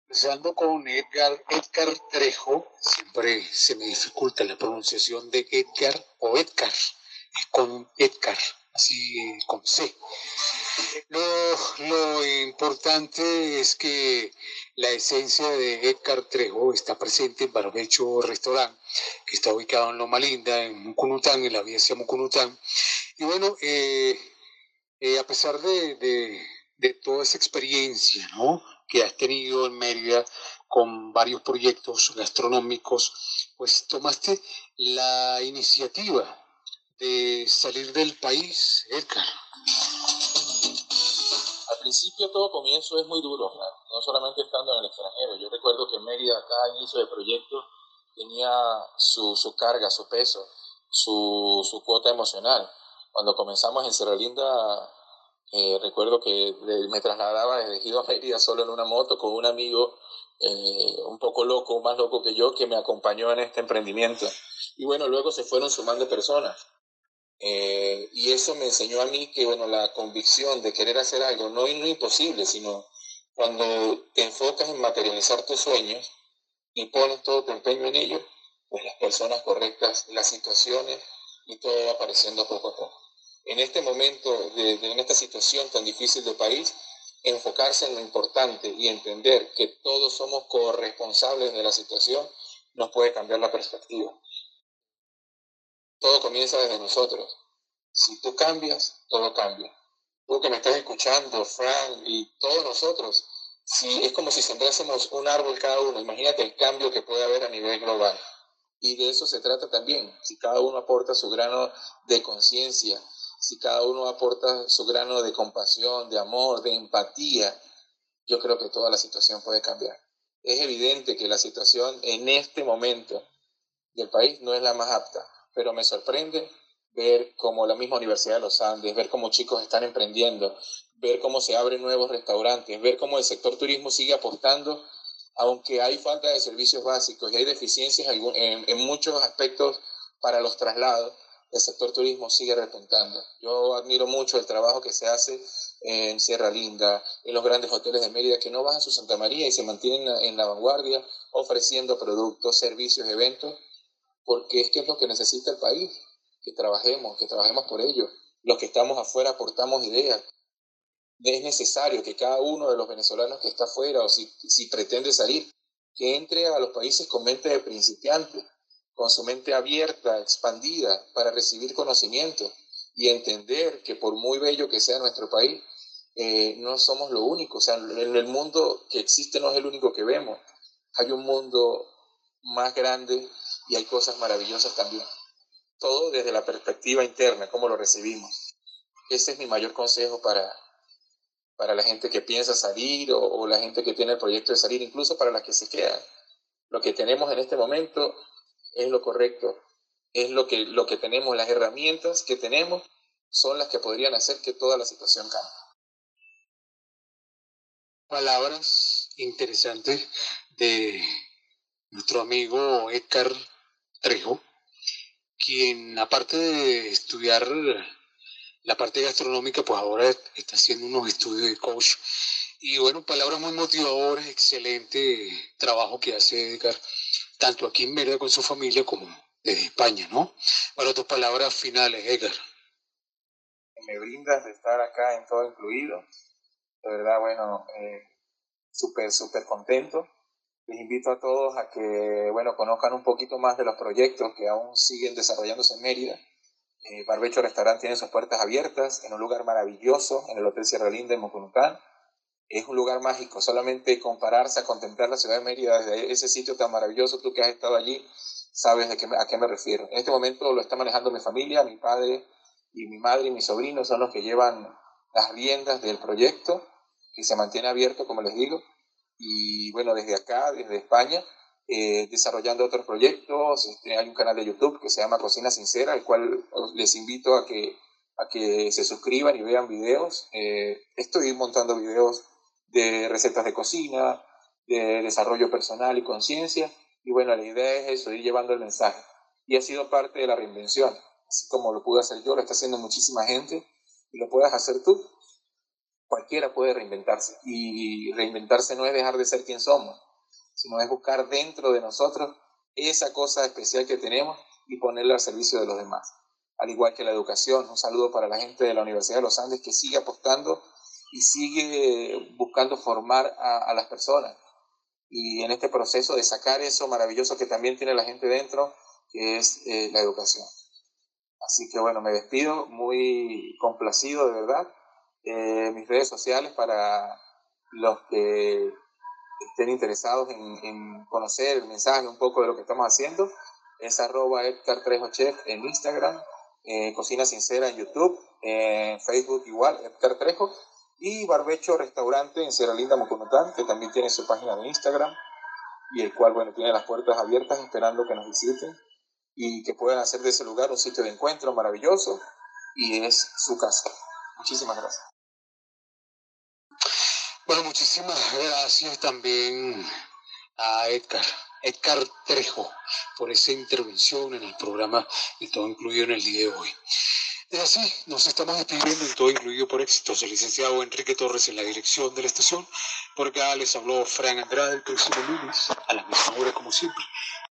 Empezando con Edgar Trejo, siempre se me dificulta la pronunciación de Edgar o Edgar, es con Edgar, así con C. Lo importante es que la esencia de Edgar Trejo está presente en Barbecho Restaurant, que está ubicado en Loma Linda, en Mucunután, en la vía hacia Mucunután. Y bueno, a pesar de toda esa experiencia, ¿no?, que has tenido en Mérida con varios proyectos gastronómicos, pues tomaste la iniciativa de salir del país, Edgar. Al principio todo comienzo es muy duro, no solamente estando en el extranjero. Yo recuerdo que en Mérida, cada inicio de proyecto tenía su carga, su peso, su cuota emocional. Cuando comenzamos en Cerro Linda, recuerdo que me trasladaba desde Ejido a Mérida solo en una moto con un amigo un poco loco, más loco que yo, que me acompañó en este emprendimiento. Y bueno, luego se fueron sumando personas. Y eso me enseñó a mí que, bueno, la convicción de querer hacer algo, no imposible, sino cuando te enfocas en materializar tus sueños y pones todo tu empeño en ello, pues las personas correctas, las situaciones y todo va apareciendo poco a poco. En este momento, en esta situación tan difícil del país, enfocarse en lo importante y entender que todos somos corresponsables de la situación nos puede cambiar la perspectiva. Todo comienza desde nosotros. Si tú cambias, todo cambia. Tú que me estás escuchando, Frank, y todos nosotros, si es como si sembrásemos un árbol cada uno. Imagínate el cambio que puede haber a nivel global. Y de eso se trata también. Si cada uno aporta su grano de conciencia, si cada uno aporta su grano de compasión, de amor, de empatía, yo creo que toda la situación puede cambiar. Es evidente que la situación en este momento del país no es la más apta, pero me sorprende ver cómo la misma Universidad de los Andes, ver cómo chicos están emprendiendo, ver cómo se abren nuevos restaurantes, ver cómo el sector turismo sigue apostando, aunque hay falta de servicios básicos y hay deficiencias en muchos aspectos para los traslados, el sector turismo sigue repuntando. Yo admiro mucho el trabajo que se hace en Sierra Linda, en los grandes hoteles de Mérida, que no bajan su Santa María y se mantienen en la vanguardia, ofreciendo productos, servicios, eventos, porque es que es lo que necesita el país, que trabajemos por ello. Los que estamos afuera aportamos ideas. Es necesario que cada uno de los venezolanos que está afuera o si pretende salir, que entre a los países con mente de principiante, con su mente abierta, expandida, para recibir conocimiento y entender que por muy bello que sea nuestro país, no somos lo único. O sea, en el mundo que existe no es el único que vemos. Hay un mundo más grande y hay cosas maravillosas también. Todo desde la perspectiva interna, cómo lo recibimos. Ese es mi mayor consejo para la gente que piensa salir o la gente que tiene el proyecto de salir, incluso para las que se quedan. Lo que tenemos en este momento es lo correcto, es lo que tenemos, las herramientas que tenemos son las que podrían hacer que toda la situación cambie. Palabras interesantes de nuestro amigo Edgar Trejo, quien aparte de estudiar la parte gastronómica, pues ahora está haciendo unos estudios de coach. Y bueno, palabras muy motivadoras, excelente trabajo que hace Edgar, tanto aquí en Mérida con su familia como desde España, ¿no? Bueno, tus palabras finales, Edgar. Me brindas de estar acá en todo incluido. De verdad, bueno, súper contento. Les invito a todos a que, bueno, conozcan un poquito más de los proyectos que aún siguen desarrollándose en Mérida. Barbecho Restaurant tiene sus puertas abiertas en un lugar maravilloso, en el Hotel Sierra Linda en Mocunucán. Es un lugar mágico, solamente compararse a contemplar la ciudad de Mérida desde ese sitio tan maravilloso, tú que has estado allí, sabes a qué me refiero. En este momento lo está manejando mi familia, mi padre y mi madre y mis sobrinos son los que llevan las riendas del proyecto, que se mantiene abierto, como les digo, y bueno, desde acá, desde España, desarrollando otros proyectos. Hay un canal de YouTube que se llama Cocina Sincera, al cual les invito a que se suscriban y vean videos. Estoy montando videos de recetas de cocina, de desarrollo personal y conciencia, y bueno, la idea es eso, ir llevando el mensaje. Y ha sido parte de la reinvención, así como lo pude hacer yo, lo está haciendo muchísima gente, y lo puedas hacer tú. cualquiera puede reinventarse. Y reinventarse no es dejar de ser quien somos, sino es buscar dentro de nosotros esa cosa especial que tenemos y ponerla al servicio de los demás. Al igual que la educación, un saludo para la gente de la Universidad de los Andes que sigue apostando y sigue buscando formar a las personas. Y en este proceso de sacar eso maravilloso que también tiene la gente dentro, que es la educación. Así que bueno, me despido muy complacido, de verdad. Mis redes sociales para los que estén interesados en conocer el mensaje un poco de lo que estamos haciendo es @EdgarTrejoChef en Instagram, Cocina Sincera en YouTube, en Facebook igual, Edgar Trejo, y Barbecho Restaurante en Sierra Linda, Mucunután, que también tiene su página de Instagram y el cual, bueno, tiene las puertas abiertas esperando que nos visiten y que puedan hacer de ese lugar un sitio de encuentro maravilloso y es su casa. Muchísimas gracias. Bueno, muchísimas gracias también a Edgar Trejo, por esa intervención en el programa de Todo Incluido en el día de hoy. Y así nos estamos despidiendo en Todo Incluido por Éxitos. El licenciado Enrique Torres en la dirección de la estación. Por acá les habló Fran Andrade el próximo lunes a la misma hora como siempre.